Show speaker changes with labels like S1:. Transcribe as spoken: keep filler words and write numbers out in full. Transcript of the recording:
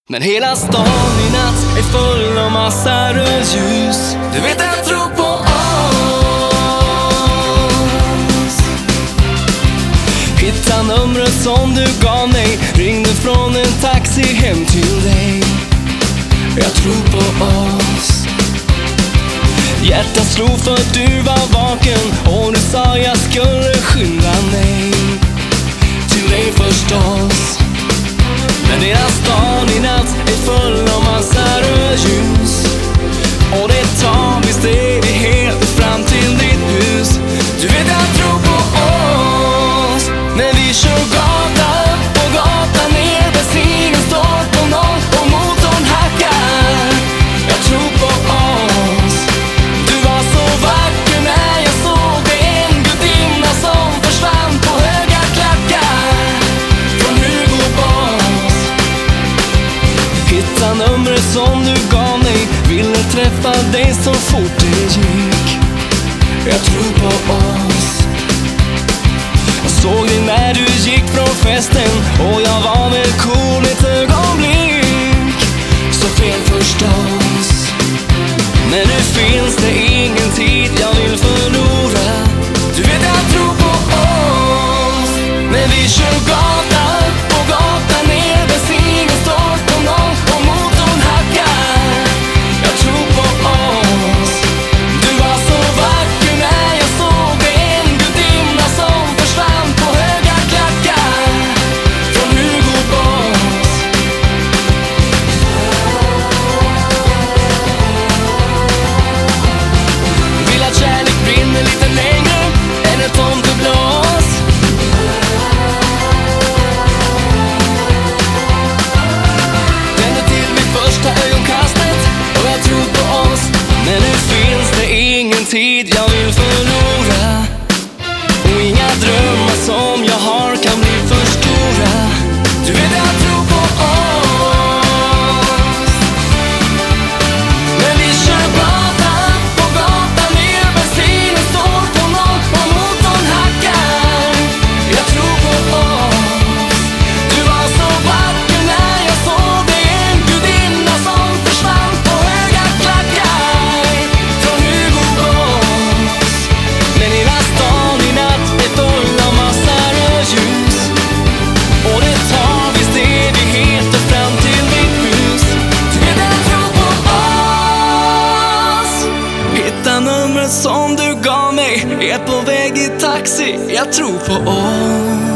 S1: Men hela stan i natt är full av massa rödljus. Du vet jag tror på oss. Hitta numret som du gav mig, ringde från en taxi hem till dig. Jag tror på oss. Hjärtat slog för att du var vaken och du sa jag skulle skynda mig till dig förstås. Men hela stan i natt är full av massa rödljus, och det tar vi steg helt fram till ditt hus. Du vet jag tror på oss, när vi kör gata och gata ner, bensinen står på noll och motorn hackar. Jag tror på oss. Du var så vacker när jag såg dig, en gudinna som försvann på höga klackar från Hugo Boss. Hitta numret som du gav mig, ville träffa dig så fort det gick. Jag tror på oss. Jag såg dig när du gick från festen, och jag var väl cool ett ögonblick. Så fel förstås. Men nu finns det ingen tid jag vill förlora. Du vet jag tror på oss, när vi kör gata och gata ner, bensinen står på noll och motorn hackar. Jag tror på oss. Du var så vacker när jag såg dig, en gudinna som försvann på höga klackar från Hugo Boss. Vill att kärlek brinner lite längre än ett tomteblås. Tände till vid första ögonkastet, och jag tror på oss. Men nu finns det ingen tid jag vill förlora, och inga drömmar som jag har kan bli för stora. Du vet jag tror på oss, när vi kör gata och gata ner, bensinen står på noll och motorn hackar. Jag tror på oss. Du var så vacker när jag såg dig, en gudinna som försvann på höga klackar från Hugo Boss. Men hela stan i natt är full av massa rödljus, och det tar vi steg vi heter fram till ditt hus. Du vet jag tror på oss. Hitta numret som du gav mig, är på väg i taxi. Jag tror på oss.